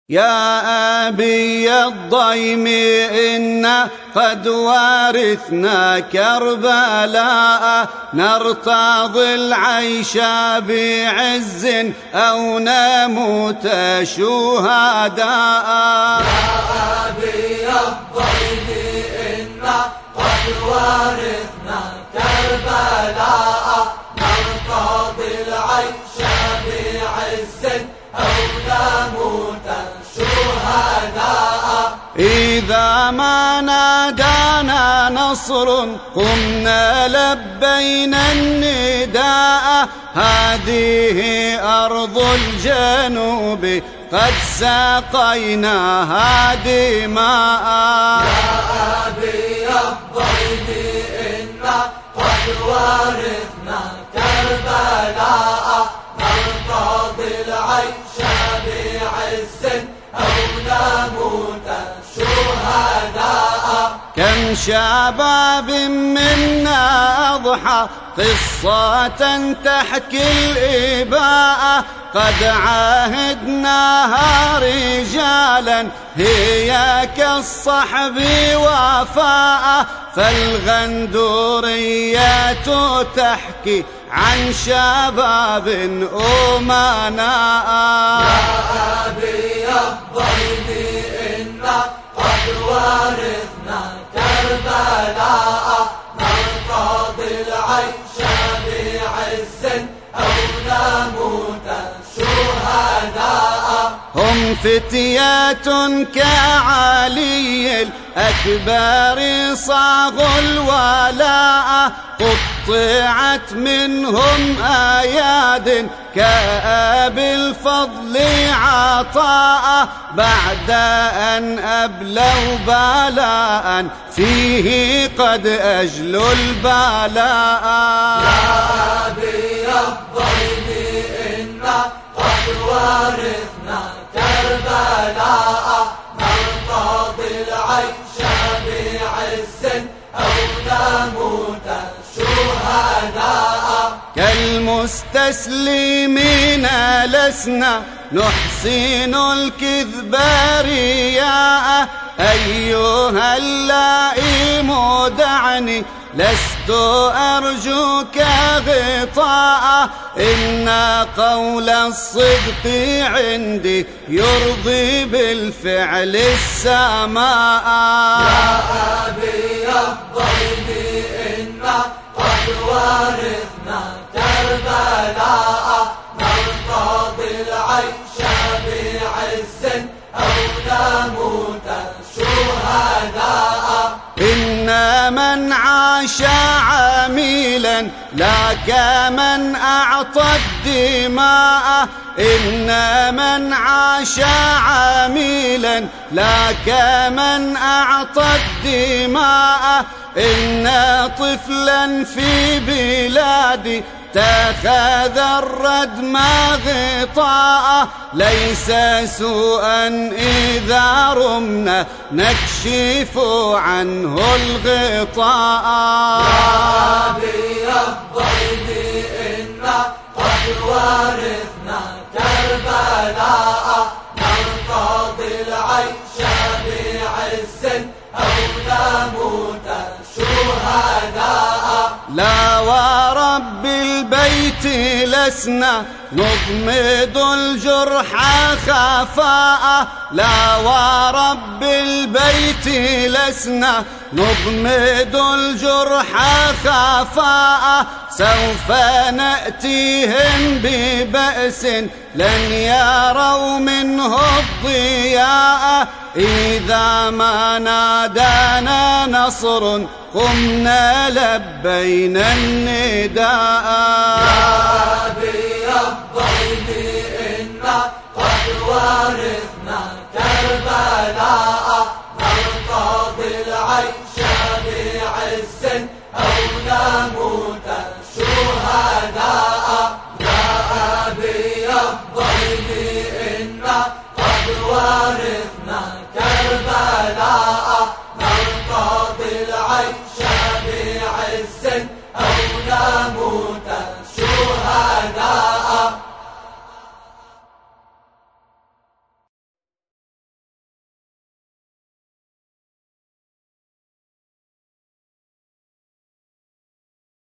يا أبي الضيم إنا قد وارثنا كربلاء، نرتضي العيش بعز أو نموت شهداء. يا أبي الضيم إنا قد وارثنا كربلاء، نرتضي العيش بعز أو نموت شهداء. إذا ما نادانا نصر قمنا لبينا النداء، هذه أرض الجنوب قد سقيناها دماء. يا أبي الضيم إنا قد وارثنا كربلاء، نرتضي العيش بعز أو نموت شهداء. كم شباب منا أضحى قصة تحكي الإباء، قد عاهدناها رجالا هي كالصحب وفاء، فالغندورية تحكي عن شباب أمناء. يا أبي الضيم إنا قد وارثنا كربلاء، نرتضي العيش بعز أو نموت شهداء. هم فتيات كعلي الأكبر صاغوا الولاء، قطعت منهم أياد كأبي الفضل عطاء، بعد أن أبلوا بلاء فيه قد أجلوا البلاء. يا أبي الضيم إنا قد وارثنا كربلاء، نرتضي العيش بعز أو نموت شهداء. كالمستسلمين لسنا نحسن الكذب رياء، أيها اللئيم دعني لست أرجوك غطاء، إن قول الصدق عندي يرضي بالفعل السماء. يا أبي الضيم إنا قد وارثنا كربلاء، نرتضي العيش بعز أو نموت شهداء. إن من عاش عميلا لا كمن أعطى الدماء، إن من عاش عميلا لا كمن أعطى الدماء، إن طفلا في بلادي اتخذ الردم غطاء، ليس سوءا إذا رمنا نكشف عنه الغطاء. يا أبي الضيم إنا قد وارثنا كربلاء، نرتضي العيش بعز أو نموت شهداء. لا ورب البيت لسنا نضمد الجرح خفاء، لا ورب البيت لسنا نضمد الجرح خفاء، سوف نأتيهم ببأس لن يروا منه الضياء، إذا ما نادانا نصر قمنا لبينا النداء. يا أبي الضيم إنا قد وارثنا كربلاء، نرتضي العيش بعز أو نموت شهداء. يا أبي الضيم إنا قد وارثنا